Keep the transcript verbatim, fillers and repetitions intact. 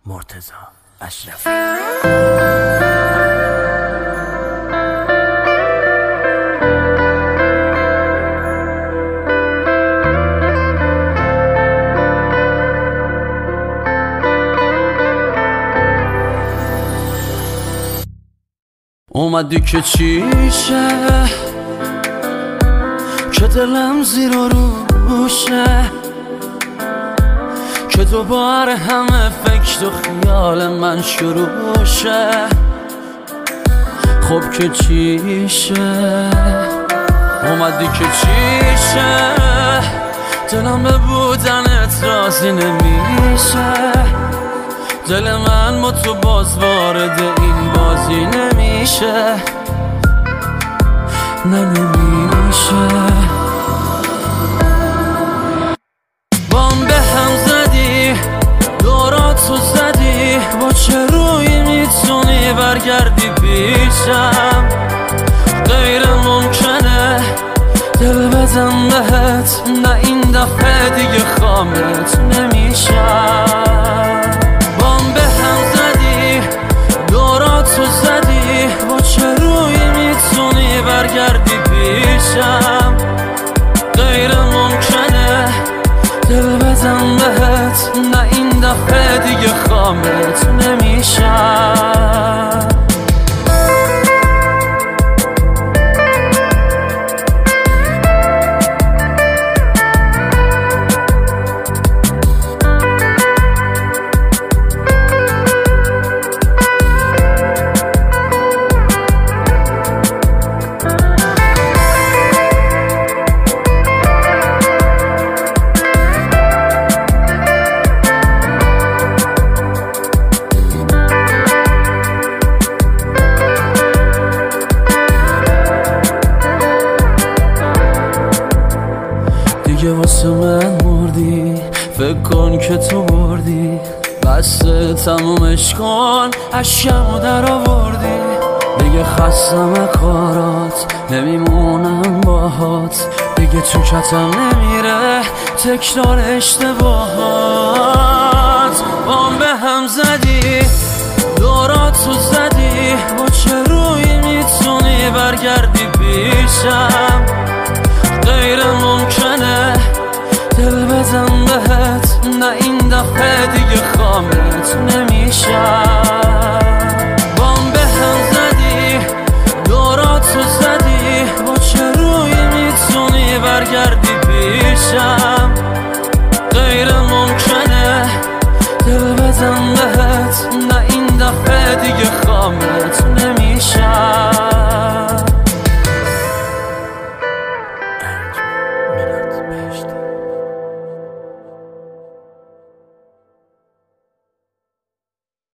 مرتضی اشرفی. اومدی که چیشه که دلم زیر و روشه، که دوباره همه فکر و خیال من شروع شه. خب که چیشه اومدی که چیشه، دلم به بودنت راضی نمیشه. دل من با تو باز وارد این بازی نمیشه، نه نمیشه. بام به هم زدی دوراتو زدی، با چه روی میتونی برگردی پیشم؟ غیر ممکنه دل بدم بهت، نه این دفعه دیگه خامت نمیشم. بام به هم زدی دوراتو زدی، با چه روی میتونی برگردی پیشم؟ غیر ممکنه دل بدم بهت، نه این دفعه دیگه خامت نمیشم. دیگه واسه من مردی، فکر کن که تو بردی. بس تمومش کن، عشقمو در آوردی. دیگه خستم کارات، نمیمونم باهات. دیگه تو کتم نمیره تکرار اشتباهات. بام به هم زدی دوراتو زدی، با چه روی میتونی برگردی پیشم؟ غیر ممکنه دل بدم بهت، نه این دفعه دیگه خامت نمیشم. بام به هم زدی دوراتو زدی، با چه روی میتونی برگردی پیشم؟ غیر ممکنه دل بدم بهت، نه این دفعه دیگه خامت